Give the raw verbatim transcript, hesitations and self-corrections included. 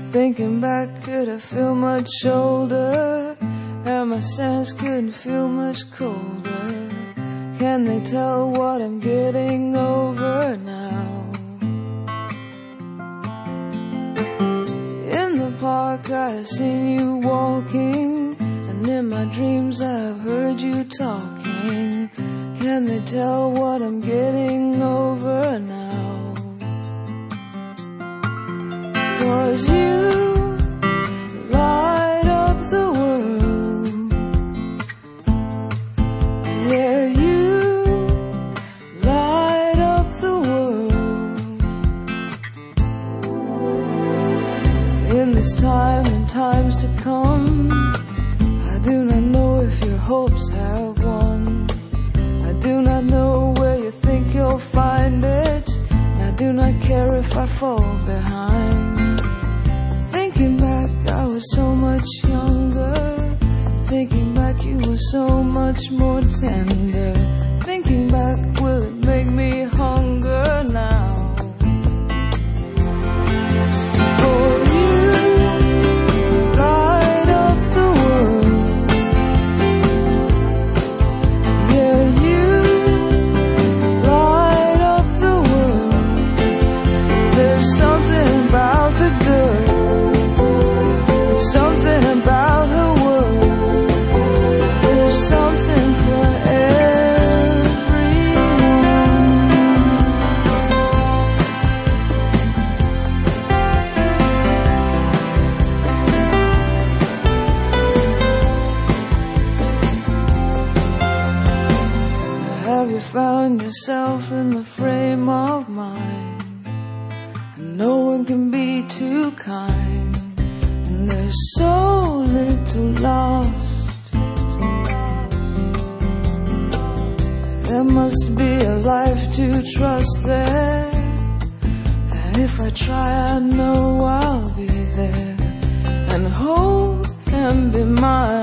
Thinking back, could I feel much older? And my stance couldn't feel much colder. Can they tell what I'm getting over now? In the park I've seen you walking, and in my dreams I've heard you talking. Can they tell what I'm getting over now? 'Cause you light up the world. Yeah, you light up the world. In this time and times to come, I do not know if your hopes have won. I do not know where you think you'll find it. I do not care if I fall behind. Thinking back, I was so much younger. Thinking back, you were so much more tender. Thinking back, will it make me hunger now? For you light up the world. Yeah, you light up the world. There's something about the girl, something about her world. There's something for everyone. Have you found yourself in the frame of mind? No one can be too kind, and there's so little lost. There must be a life to trust there, and if I try, I know I'll be there and hold and be mine.